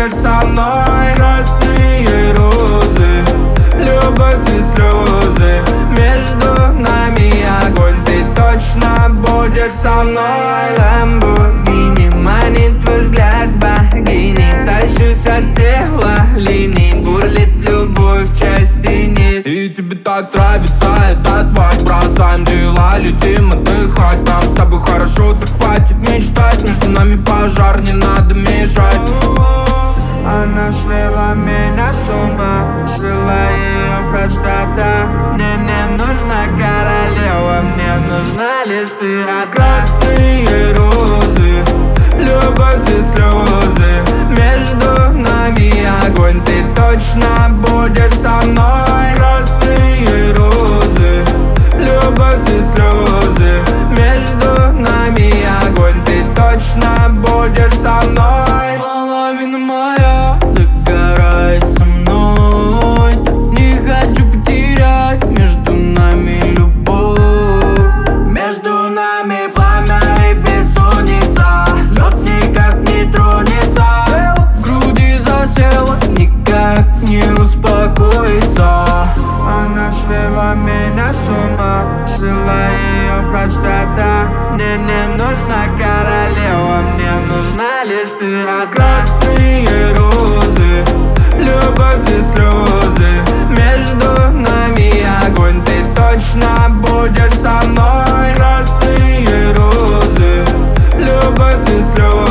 будешь со мной. Красные розы, любовь и слезы, между нами огонь, ты точно будешь со мной. Lamborghini манит твой взгляд богини, тащусь от тела линий, бурлит любовь, части нет. И тебе так нравится этот вайб, бросаем дела, летим отдыхать. Нам с тобой хорошо, так хватит мечтать, между нами пожар, не надо мешать. Она свела меня с ума, свела ее простота. Мне не нужна королева, мне нужна лишь ты. Красные розы, любовь и слезы, между нами огонь, ты точно будешь со мной. Красные розы, любовь и слезы, между нами огонь, ты точно будешь со мной. Половина моя, догорай со мной, не хочу потерять между нами любовь. Между нами пламя и бессонница, лед никак не тронется. Села в груди, засела, никак не успокоится. Она свела меня с ума, свела ее простота. Мне не нужна королева, мне нужна лишь ты. Красные розы, любовь и слезы, между нами огонь, ты точно будешь со мной. Красные розы, любовь и слезы.